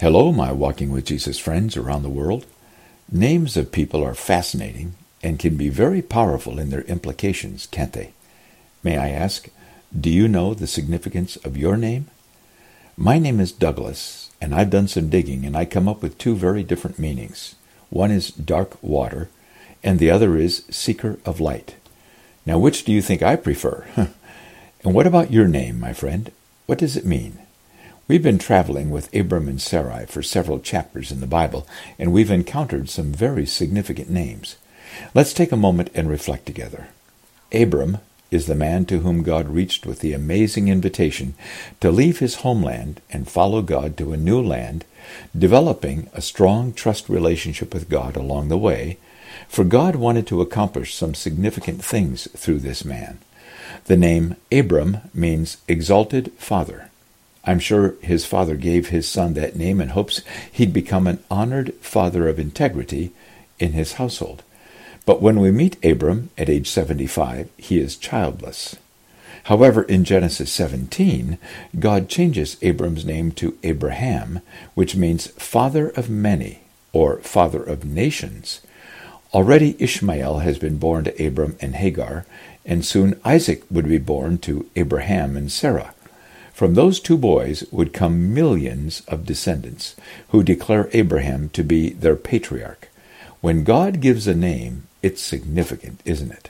Hello, my Walking with Jesus friends around the world. Names of people are fascinating and can be very powerful in their implications, can't they? May I ask, do you know the significance of your name? My name is Douglas, and I've done some digging, and I come up with two very different meanings. One is dark water, and the other is seeker of light. Now, which do you think I prefer? And what about your name, my friend? What does it mean? We've been traveling with Abram and Sarai for several chapters in the Bible, and we've encountered some very significant names. Let's take a moment and reflect together. Abram is the man to whom God reached with the amazing invitation to leave his homeland and follow God to a new land, developing a strong trust relationship with God along the way, for God wanted to accomplish some significant things through this man. The name Abram means exalted father. I'm sure his father gave his son that name in hopes he'd become an honored father of integrity in his household. But when we meet Abram at age 75, he is childless. However, in Genesis 17, God changes Abram's name to Abraham, which means father of many, or father of nations. Already Ishmael has been born to Abram and Hagar, and soon Isaac would be born to Abraham and Sarah. From those two boys would come millions of descendants who declare Abraham to be their patriarch. When God gives a name, it's significant, isn't it?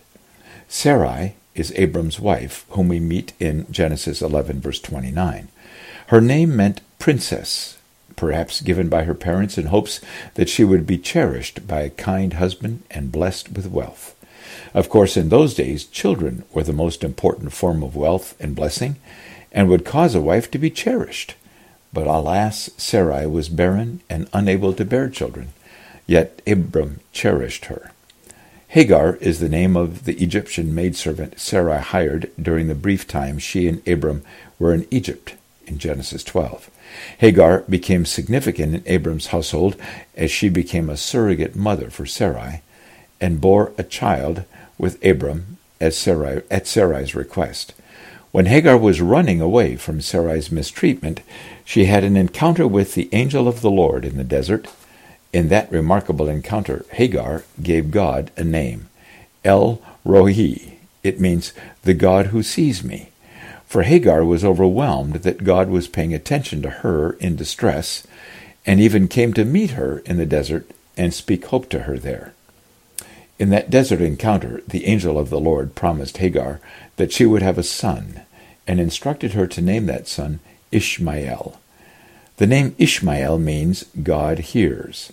Sarai is Abram's wife, whom we meet in Genesis 11, verse 29. Her name meant princess, perhaps given by her parents in hopes that she would be cherished by a kind husband and blessed with wealth. Of course, in those days, children were the most important form of wealth and blessing, and would cause a wife to be cherished. But alas, Sarai was barren and unable to bear children, yet Abram cherished her. Hagar is the name of the Egyptian maidservant Sarai hired during the brief time she and Abram were in Egypt in Genesis 12. Hagar became significant in Abram's household as she became a surrogate mother for Sarai and bore a child with Abram at Sarai's request. When Hagar was running away from Sarai's mistreatment, she had an encounter with the angel of the Lord in the desert. In that remarkable encounter, Hagar gave God a name, El Rohi. It means the God who sees me. For Hagar was overwhelmed that God was paying attention to her in distress, and even came to meet her in the desert and speak hope to her there. In that desert encounter, the angel of the Lord promised Hagar that she would have a son, and instructed her to name that son Ishmael. The name Ishmael means God hears,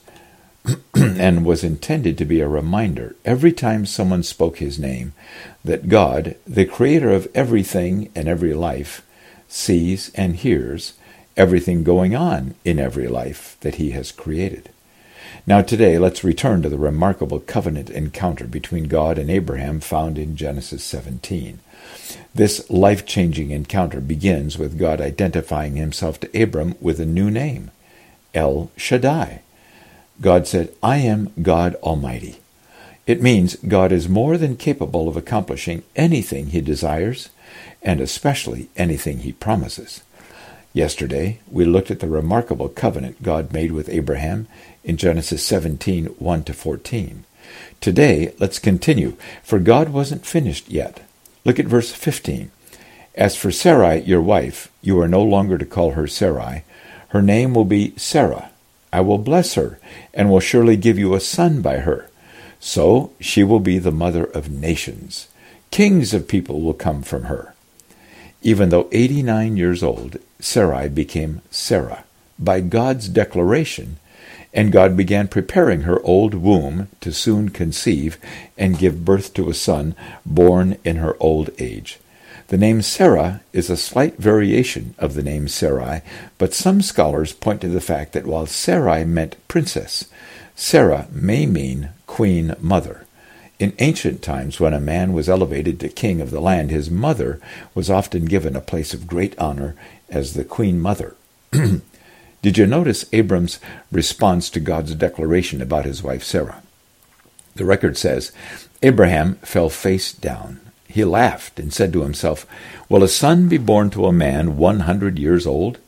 and was intended to be a reminder every time someone spoke his name that God, the creator of everything and every life, sees and hears everything going on in every life that he has created. Now today, let's return to the remarkable covenant encounter between God and Abraham found in Genesis 17. This life-changing encounter begins with God identifying himself to Abram with a new name, El Shaddai. God said, I am God Almighty. It means God is more than capable of accomplishing anything he desires, and especially anything he promises. Yesterday, we looked at the remarkable covenant God made with Abraham in Genesis 17, 1-14. Today, let's continue, for God wasn't finished yet. Look at verse 15. As for Sarai, your wife, you are no longer to call her Sarai. Her name will be Sarah. I will bless her, and will surely give you a son by her. So she will be the mother of nations. Kings of people will come from her. Even though 89 years old, Sarai became Sarah by God's declaration, and God began preparing her old womb to soon conceive and give birth to a son born in her old age. The name Sarah is a slight variation of the name Sarai, but some scholars point to the fact that while Sarai meant princess, Sarah may mean queen mother. In ancient times, when a man was elevated to king of the land, his mother was often given a place of great honor as the queen mother. Did you notice Abram's response to God's declaration about his wife Sarah? The record says, Abraham fell face down. He laughed and said to himself, Will a son be born to a man 100 years old?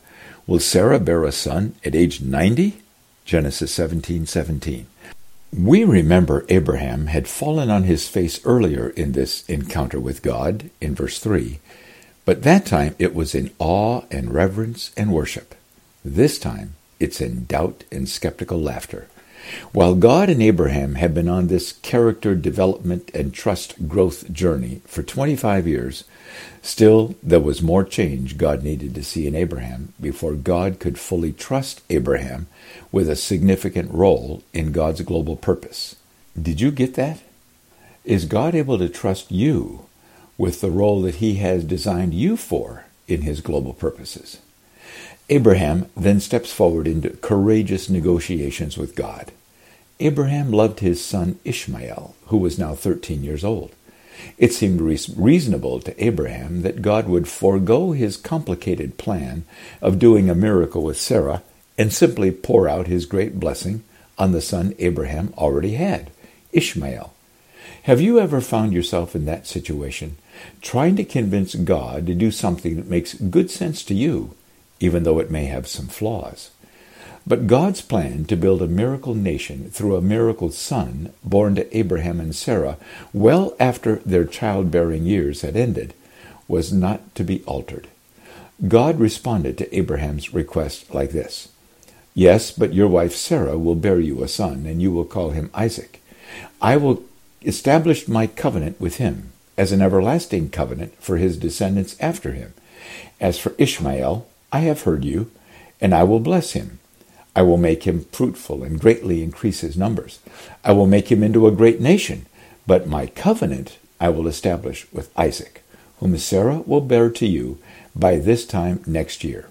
Will Sarah bear a son at age 90? Genesis 17:17. We remember Abraham had fallen on his face earlier in this encounter with God, in verse 3, but that time it was in awe and reverence and worship. This time it's in doubt and skeptical laughter. While God and Abraham had been on this character development and trust growth journey for 25 years, still there was more change God needed to see in Abraham before God could fully trust Abraham with a significant role in God's global purpose. Did you get that? Is God able to trust you with the role that he has designed you for in his global purposes? Abraham then steps forward into courageous negotiations with God. Abraham loved his son Ishmael, who was now 13 years old. It seemed reasonable to Abraham that God would forego his complicated plan of doing a miracle with Sarah and simply pour out his great blessing on the son Abraham already had, Ishmael. Have you ever found yourself in that situation, trying to convince God to do something that makes good sense to you, even though it may have some flaws? But God's plan to build a miracle nation through a miracle son born to Abraham and Sarah well after their childbearing years had ended was not to be altered. God responded to Abraham's request like this: "Yes, but your wife Sarah will bear you a son, and you will call him Isaac. I will establish my covenant with him as an everlasting covenant for his descendants after him. As for Ishmael, I have heard you, and I will bless him. I will make him fruitful and greatly increase his numbers. I will make him into a great nation, but my covenant I will establish with Isaac, whom Sarah will bear to you by this time next year."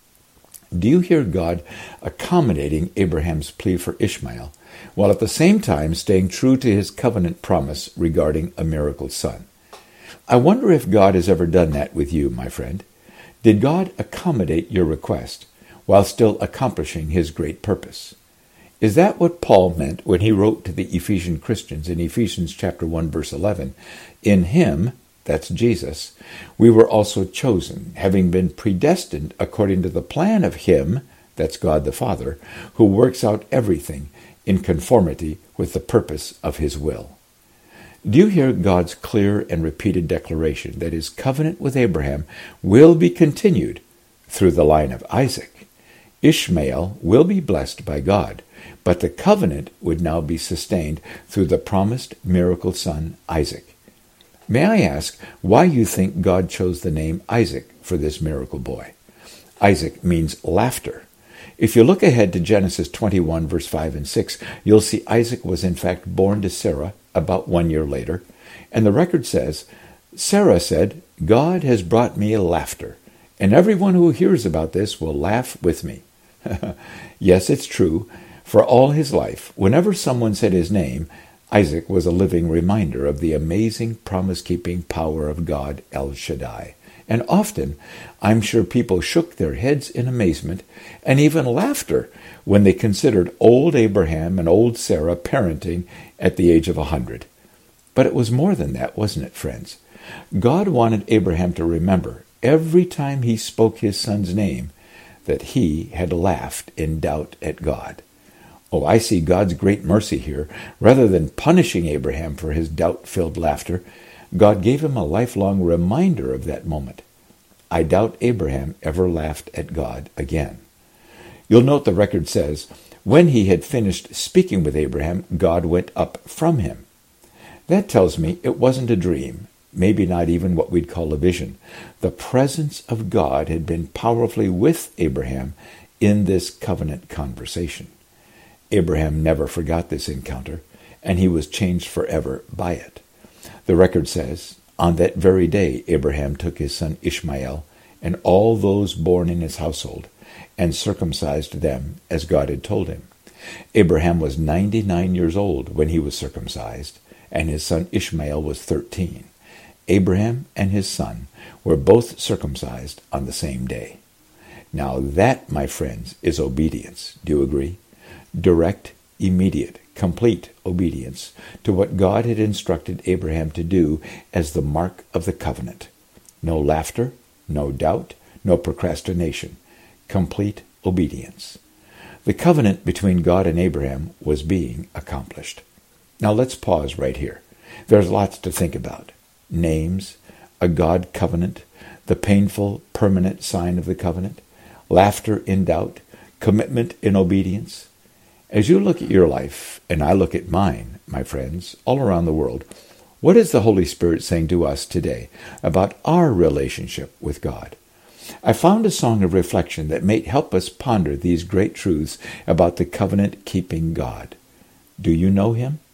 Do you hear God accommodating Abraham's plea for Ishmael, while at the same time staying true to his covenant promise regarding a miracle son? I wonder if God has ever done that with you, my friend. Did God accommodate your request while still accomplishing his great purpose? Is that what Paul meant when he wrote to the Ephesian Christians in Ephesians chapter 1, verse 11? "In him," that's Jesus, "we were also chosen, having been predestined according to the plan of him," that's God the Father, "who works out everything in conformity with the purpose of his will." Do you hear God's clear and repeated declaration that his covenant with Abraham will be continued through the line of Isaac? Ishmael will be blessed by God, but the covenant would now be sustained through the promised miracle son, Isaac. May I ask why you think God chose the name Isaac for this miracle boy? Isaac means laughter. If you look ahead to Genesis 21, verse 5 and 6, you'll see Isaac was in fact born to Sarah about 1 year later, and the record says, "Sarah said, 'God has brought me laughter, and everyone who hears about this will laugh with me.'" Yes, it's true. For all his life, whenever someone said his name, Isaac was a living reminder of the amazing promise-keeping power of God El Shaddai. And often, I'm sure people shook their heads in amazement and even laughter when they considered old Abraham and old Sarah parenting at the age of 100. But it was more than that, wasn't it, friends? God wanted Abraham to remember every time he spoke his son's name that he had laughed in doubt at God. Oh, I see God's great mercy here. Rather than punishing Abraham for his doubt-filled laughter, God gave him a lifelong reminder of that moment. I doubt Abraham ever laughed at God again. You'll note the record says, when he had finished speaking with Abraham, God went up from him. That tells me it wasn't a dream, maybe not even what we'd call a vision. The presence of God had been powerfully with Abraham in this covenant conversation. Abraham never forgot this encounter, and he was changed forever by it. The record says, on that very day Abraham took his son Ishmael and all those born in his household and circumcised them as God had told him. Abraham was 99 years old when he was circumcised, and his son Ishmael was 13. Abraham and his son were both circumcised on the same day. Now that, my friends, is obedience. Do you agree? Direct, immediate, complete obedience to what God had instructed Abraham to do as the mark of the covenant. No laughter, no doubt, no procrastination. complete obedience. The covenant between God and Abraham was being accomplished. Now let's pause right here. There's lots to think about. Names, a God covenant, the painful, permanent sign of the covenant, laughter in doubt, commitment in obedience. As you look at your life, and I look at mine, my friends, all around the world, what is the Holy Spirit saying to us today about our relationship with God? I found a song of reflection that may help us ponder these great truths about the covenant-keeping God. Do you know him?